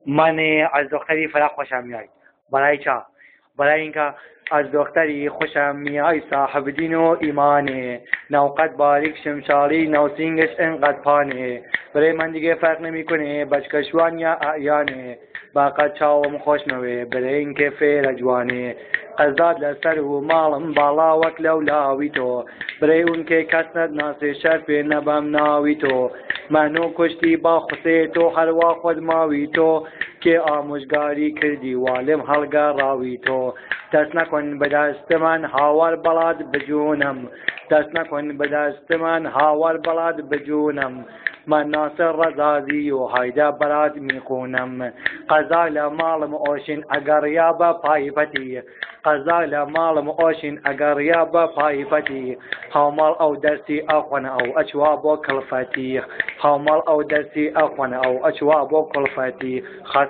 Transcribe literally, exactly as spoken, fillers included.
من از دختری فرح خوشم میاد. برای چه؟ برای اینکه از دختری خوشم میای صاحب دین و ایمانه، نوقت باریک شمشاری نوسینگش انقدر پانه، برای من دیگه فرق نمیکنه بچکشوان یا اعیانه، باقد چاوم خوش نوه برای اینکه فیر جوانه، قزاد لسر و مالم بالا وک لولاوی تو، برای اون که کس ندناس شرف نبم ناوی تو، منو کشتی با خسه تو هروا خود ماوی تو، که آموزگاری کردی والم هلگا راوی تو، دست نکن به دست من هاور بلاد بجونم، دست نکن به دست من هاور بلاد بجونم، من ناصر رزازی و هایده برات میخونم، قزال مالم اوشین اگر یابا پایفتی، قزال مالم اوشین اگر یابا پایفتی، هاومال او درسی اخوان او اچوابو کلفتی، هاومال او درسی اخوان او اچوابو کلفتی، خاص